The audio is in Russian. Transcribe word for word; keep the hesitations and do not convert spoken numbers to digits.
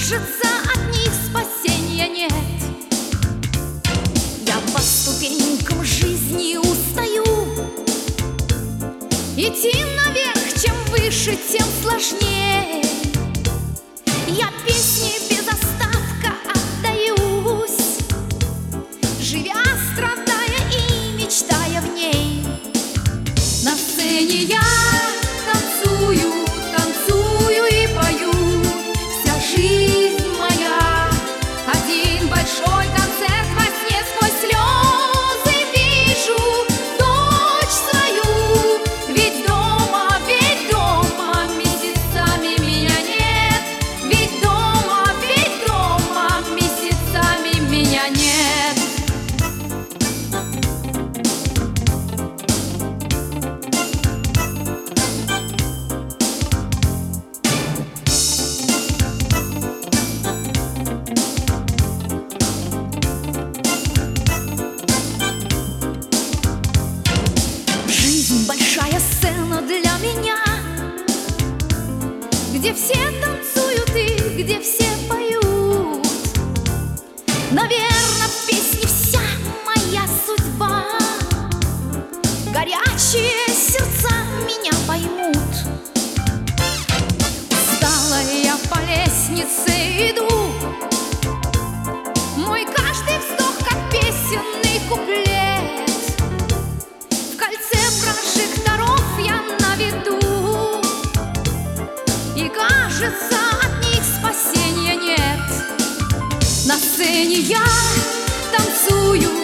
кажется, от них спасения нет. Я по ступенькам жизни устаю. Идти наверх, чем выше, тем сложнее. Я песни без остатка отдаюсь, живя, страдая и мечтая в ней. На сцене я танцую, танцую и пою. Вся жизнь моя — один большой концерт. Во сне сквозь слезы вижу дочь свою. Ведь дома, ведь дома месяцами меня нет. Ведь дома, ведь дома месяцами меня нет. Большая сцена для меня, где все танцуют и где все поют. Наверно, в песне вся моя судьба. Горячие сердца меня поймут. Усталая я по лестнице иду. Мой каждый вздох как песенный куплет. В кольце прожекторов я на виду, и кажется, от них спасения нет. На сцене я танцую,